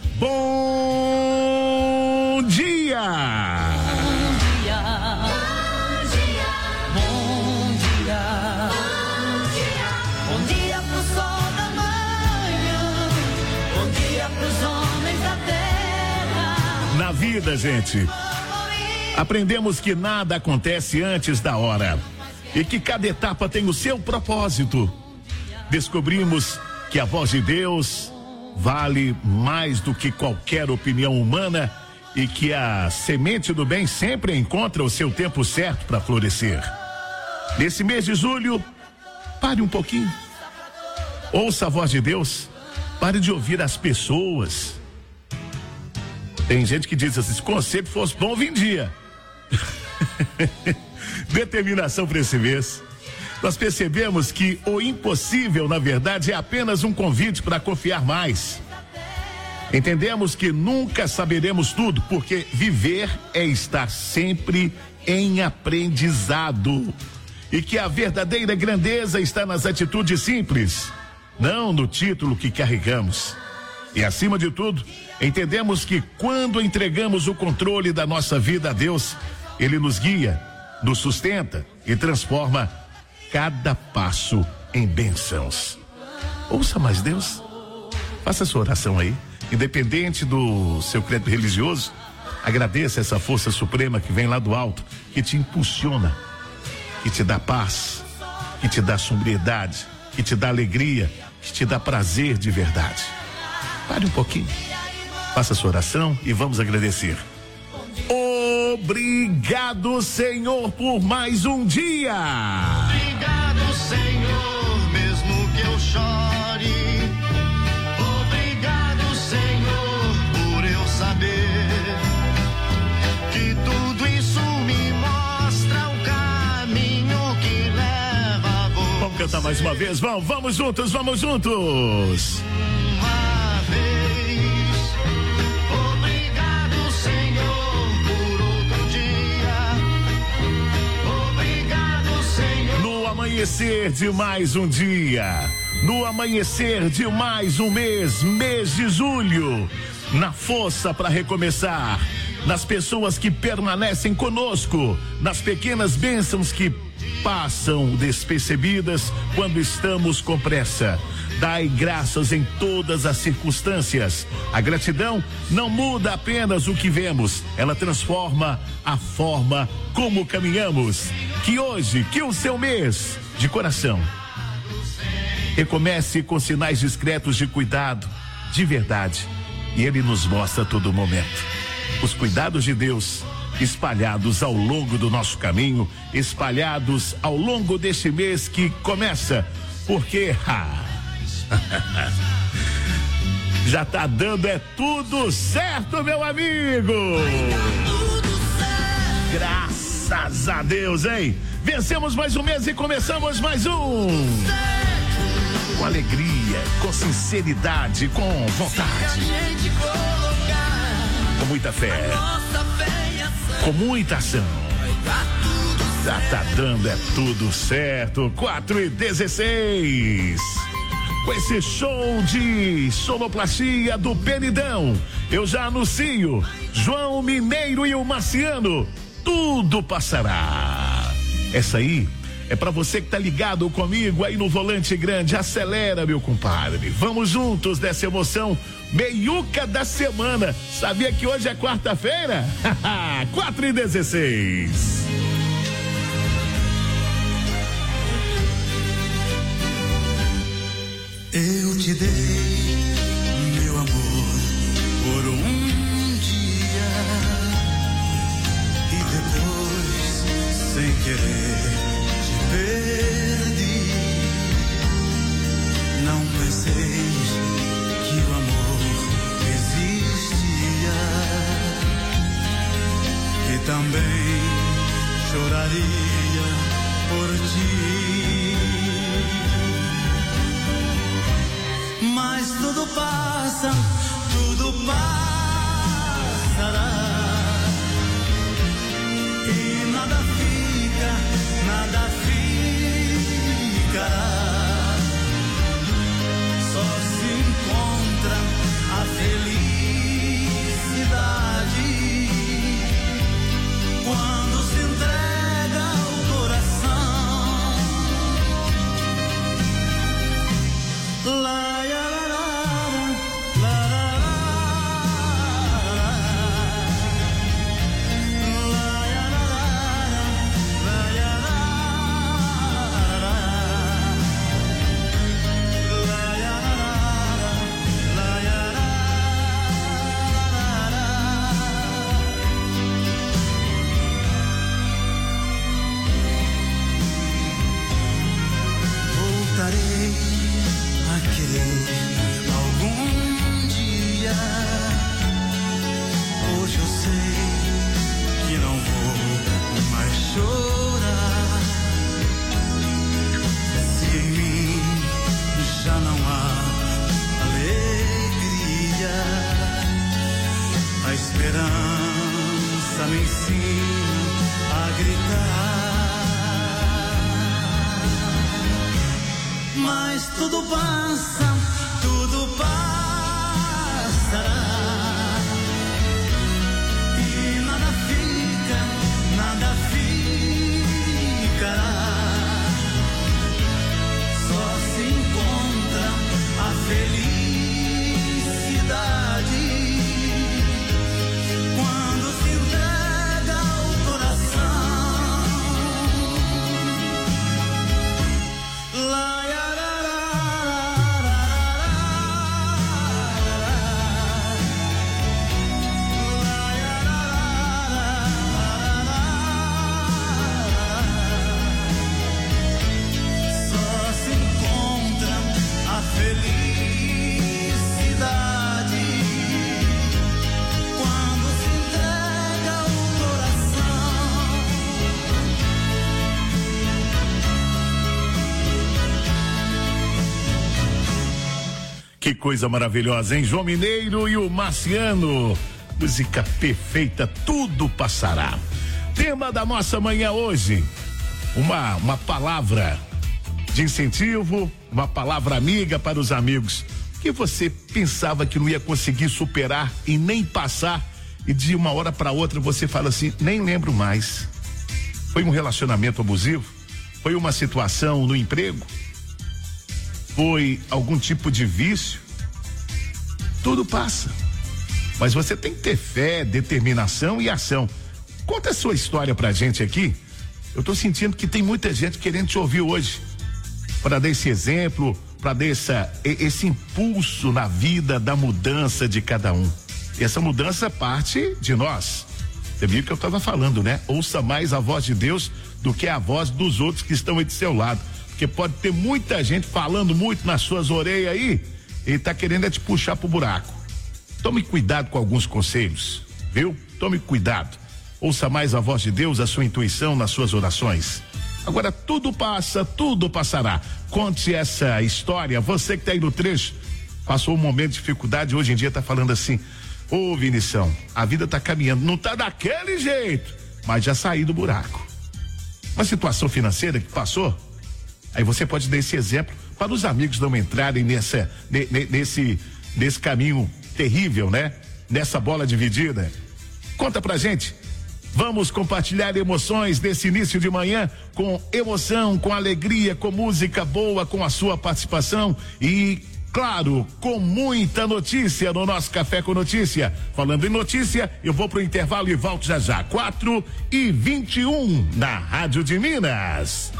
Bom dia! Bom dia! Bom dia! Bom dia! Bom dia pro sol da manhã, bom dia pros homens da terra. Na vida, gente, aprendemos que nada acontece antes da hora e que cada etapa tem o seu propósito. Descobrimos que a voz de Deus vale mais do que qualquer opinião humana e que a semente do bem sempre encontra o seu tempo certo para florescer. Nesse mês de julho, pare um pouquinho. Ouça a voz de Deus. Pare de ouvir as pessoas. Tem gente que diz assim, se o conselho fosse bom, vendia. Determinação para esse mês. Nós percebemos que o impossível, na verdade, é apenas um convite para confiar mais. Entendemos que nunca saberemos tudo, porque viver é estar sempre em aprendizado. E que a verdadeira grandeza está nas atitudes simples, não no título que carregamos. E acima de tudo, entendemos que quando entregamos o controle da nossa vida a Deus, Ele nos guia, nos sustenta e transforma cada passo em bênçãos. Ouça mais Deus. Faça sua oração aí, independente do seu credo religioso. Agradeça essa força suprema que vem lá do alto, que te impulsiona, que te dá paz, que te dá sobriedade, que te dá alegria, que te dá prazer de verdade. Pare um pouquinho, faça sua oração e vamos agradecer. Obrigado, Senhor, por mais um dia. Obrigado, Senhor, mesmo que eu chore. Obrigado, Senhor, por eu saber que tudo isso me mostra o caminho que leva a você. Vamos cantar mais uma vez, vamos, vamos juntos, vamos juntos. Uma vez, obrigado, Senhor, por outro dia. Obrigado, Senhor. No amanhecer de mais um dia, no amanhecer de mais um mês, mês de julho, na força para recomeçar, nas pessoas que permanecem conosco, nas pequenas bênçãos que passam despercebidas quando estamos com pressa. Dai graças em todas as circunstâncias. A gratidão não muda apenas o que vemos, ela transforma a forma como caminhamos. Que hoje, que o seu mês, de coração, recomece com sinais discretos de cuidado, de verdade. E Ele nos mostra a todo momento os cuidados de Deus espalhados ao longo do nosso caminho, espalhados ao longo deste mês que começa, porque ha, já tá dando é tudo certo, meu amigo. Graças a Deus, hein? Vencemos mais um mês e começamos mais um. Com alegria, com sinceridade, com vontade, com muita fé, com muita ação. Já tá dando é tudo certo. quatro e dezesseis. Com esse show de sonoplastia do Penidão, eu já anuncio: João Mineiro e o Marciano, tudo passará. Essa aí é pra você que tá ligado comigo aí no volante grande. Acelera, meu compadre. Vamos juntos dessa emoção. Meiuca da semana. Sabia que hoje é quarta-feira? quatro e dezesseis. Eu te dei meu amor por um dia e depois, sem querer, perdi. Não pensei que o amor existia e também choraria por ti. Mas tudo passa, tudo passará e nada fica, nada ficará. Só se encontra a felicidade quando se entrega o coração. Lá tudo passa, tudo passa. Que coisa maravilhosa, hein? João Mineiro e o Marciano. Música perfeita, tudo passará. Tema da nossa manhã hoje, uma, uma palavra de incentivo, uma palavra amiga para os amigos que você pensava que não ia conseguir superar e nem passar, e de uma hora para outra você fala assim, nem lembro mais. Foi um relacionamento abusivo? Foi uma situação no emprego? Foi algum tipo de vício? Tudo passa, mas você tem que ter fé, determinação e ação. Conta a sua história pra gente aqui. Eu tô sentindo que tem muita gente querendo te ouvir hoje, para dar esse exemplo, para dar essa, esse impulso na vida da mudança de cada um. E essa mudança parte de nós. Você viu que eu estava falando, né? Ouça mais a voz de Deus do que a voz dos outros que estão aí do seu lado. Porque pode ter muita gente falando muito nas suas orelhas aí, e tá querendo é te puxar pro buraco. Tome cuidado com alguns conselhos, viu? Tome cuidado. Ouça mais a voz de Deus, a sua intuição nas suas orações. Agora tudo passa, tudo passará. Conte essa história, você que tá aí no trecho, passou um momento de dificuldade, hoje em dia tá falando assim, ô Vinição, a vida tá caminhando, não tá daquele jeito, mas já saí do buraco. Uma situação financeira que passou, aí você pode dar esse exemplo para os amigos não entrarem nessa, nesse, nesse caminho terrível, né? Nessa bola dividida. Conta pra gente. Vamos compartilhar emoções desse início de manhã com emoção, com alegria, com música boa, com a sua participação e, claro, com muita notícia no nosso Café com Notícia. Falando em notícia, eu vou pro intervalo e volto já já. quatro e vinte e um na Rádio de Minas.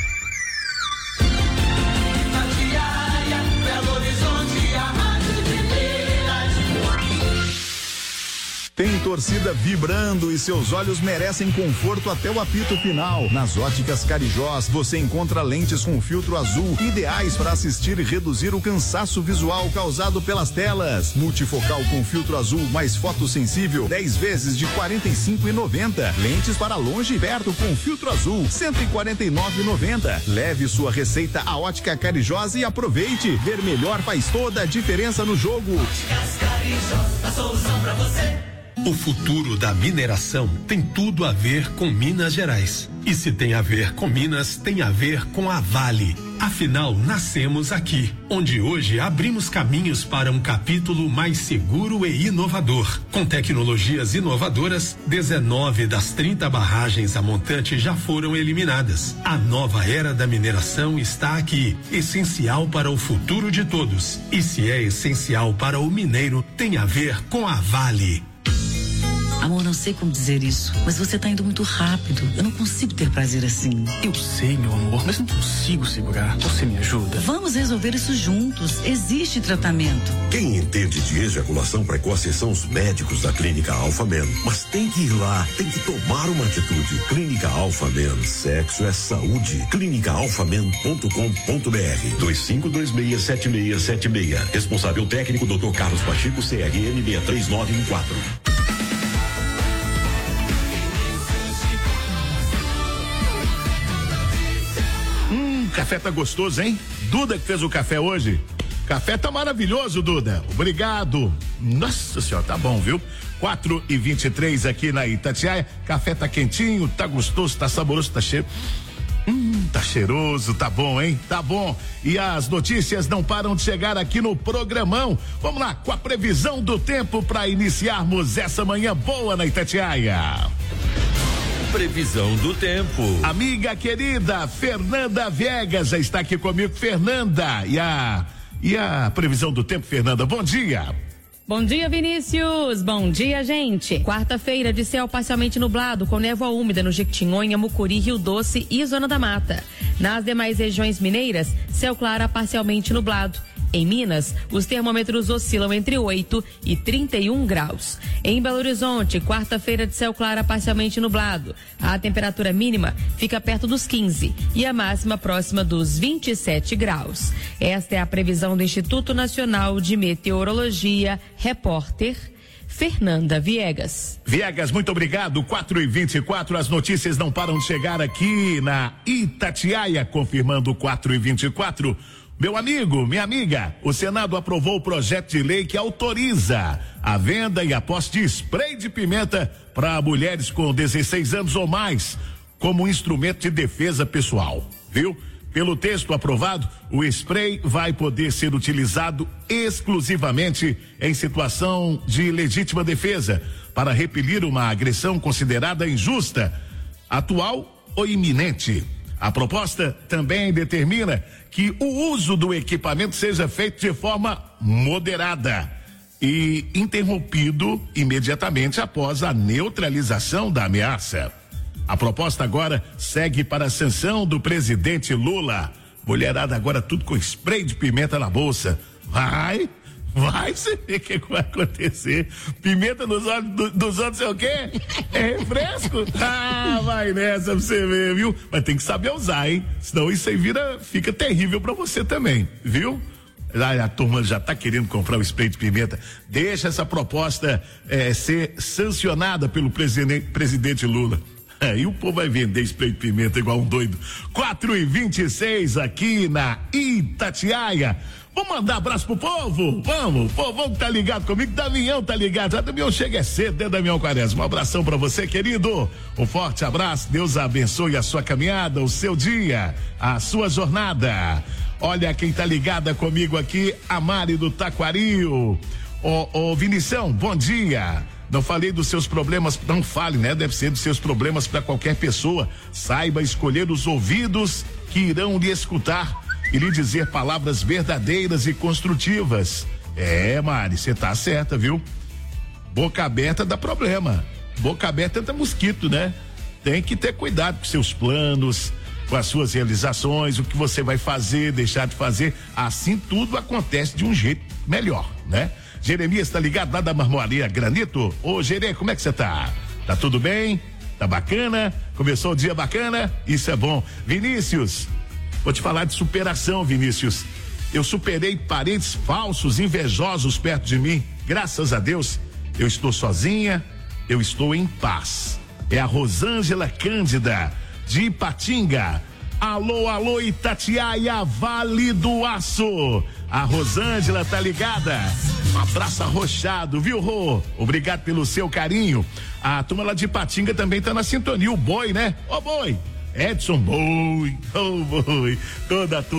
Tem torcida vibrando e seus olhos merecem conforto até o apito final. Nas Óticas Carijós, você encontra lentes com filtro azul, ideais para assistir e reduzir o cansaço visual causado pelas telas. Multifocal com filtro azul mais fotossensível, dez vezes de quarenta e cinco reais e noventa centavos. Lentes para longe e perto com filtro azul, cento e quarenta e nove reais e noventa centavos. Leve sua receita à Ótica Carijós e aproveite. Ver melhor faz toda a diferença no jogo. Óticas Carijós, a solução para você. O futuro da mineração tem tudo a ver com Minas Gerais. E se tem a ver com Minas, tem a ver com a Vale. Afinal, nascemos aqui, onde hoje abrimos caminhos para um capítulo mais seguro e inovador. Com tecnologias inovadoras, dezenove das trinta barragens a montante já foram eliminadas. A nova era da mineração está aqui, essencial para o futuro de todos. E se é essencial para o mineiro, tem a ver com a Vale. Amor, não sei como dizer isso, mas você tá indo muito rápido. Eu não consigo ter prazer assim. Eu sei, meu amor, mas não consigo segurar. Você me ajuda? Vamos resolver isso juntos. Existe tratamento. Quem entende de ejaculação precoce são os médicos da Clínica Alpha Men. Mas tem que ir lá, tem que tomar uma atitude. Clínica Alpha Men, sexo é saúde. clínica alpha men ponto com ponto b r. dois cinco dois seis sete seis sete seis. Responsável técnico doutor Carlos Pacheco, C R M seis três nove um quatro. Café tá gostoso, hein? Duda que fez o café hoje. Café tá maravilhoso, Duda. Obrigado. Nossa senhora, tá bom, viu? quatro e vinte e três aqui na Itatiaia. Café tá quentinho, tá gostoso, tá saboroso, tá cheiro. Hum, tá cheiroso, tá bom, hein? Tá bom. E as notícias não param de chegar aqui no programão. Vamos lá, com a previsão do tempo para iniciarmos essa manhã boa na Itatiaia. Previsão do tempo. Amiga querida, Fernanda Viegas já está aqui comigo. Fernanda, e a, e a previsão do tempo, Fernanda, bom dia. Bom dia, Vinícius. Bom dia, gente. Quarta-feira de céu parcialmente nublado, com névoa úmida no Jequitinhonha, Mucuri, Rio Doce e Zona da Mata. Nas demais regiões mineiras, céu claro a parcialmente nublado. Em Minas, os termômetros oscilam entre oito e trinta e um graus. Em Belo Horizonte, quarta-feira de céu claro a parcialmente nublado. A temperatura mínima fica perto dos quinze e a máxima próxima dos vinte e sete graus. Esta é a previsão do Instituto Nacional de Meteorologia. Repórter Fernanda Viegas. Viegas, muito obrigado. quatro e vinte e quatro, as notícias não param de chegar aqui na Itatiaia, confirmando quatro e vinte e quatro. Meu amigo, minha amiga, o Senado aprovou o projeto de lei que autoriza a venda e a posse de spray de pimenta para mulheres com dezesseis anos ou mais, como instrumento de defesa pessoal, viu? Pelo texto aprovado, o spray vai poder ser utilizado exclusivamente em situação de legítima defesa, para repelir uma agressão considerada injusta, atual ou iminente. A proposta também determina que o uso do equipamento seja feito de forma moderada e interrompido imediatamente após a neutralização da ameaça. A proposta agora segue para a sanção do presidente Lula. Mulherada agora tudo com spray de pimenta na bolsa. Vai, vai você ver o que vai acontecer. Pimenta nos olhos do, dos outros é o quê? É refresco? Ah, vai nessa pra você ver, viu? Mas tem que saber usar, hein? Senão isso aí vira, fica terrível pra você também, viu? A, a turma já tá querendo comprar o spray de pimenta. Deixa essa proposta eh, ser sancionada pelo presidente, presidente Lula. Aí o povo vai vender spray de pimenta igual um doido. quatro e vinte e seis aqui na Itatiaia. Vamos mandar abraço pro povo? Vamos, o povo que tá ligado comigo, Damião tá ligado. Já Damião chega cedo, né, Damião Quaresma? Um abração pra você, querido. Um forte abraço, Deus abençoe a sua caminhada, o seu dia, a sua jornada. Olha quem tá ligada comigo aqui, a Mari do Taquaril. Ô, ô Vinição, bom dia. Não falei dos seus problemas, não fale, né? Deve ser dos seus problemas para qualquer pessoa. Saiba escolher os ouvidos que irão lhe escutar e lhe dizer palavras verdadeiras e construtivas. É, Mari, você tá certa, viu? Boca aberta dá problema. Boca aberta dá mosquito, né? Tem que ter cuidado com seus planos, com as suas realizações, o que você vai fazer, deixar de fazer. Assim tudo acontece de um jeito melhor, né? Jeremias, tá ligado lá da Marmoraria Granito? Ô, Gerê, como é que você tá? Tá tudo bem? Tá bacana? Começou o dia bacana? Isso é bom. Vinícius, vou te falar de superação, Vinícius. Eu superei parentes falsos, invejosos perto de mim. Graças a Deus, eu estou sozinha, eu estou em paz. É a Rosângela Cândida, de Ipatinga. Alô, alô, Itatiaia, Vale do Aço. A Rosângela tá ligada. Um abraço arrochado, viu, Rô? Obrigado pelo seu carinho. A turma lá de Ipatinga também tá na sintonia. O Boi, né? Ô, Boi. Edson Boi. Ô, Boi. Toda a turma.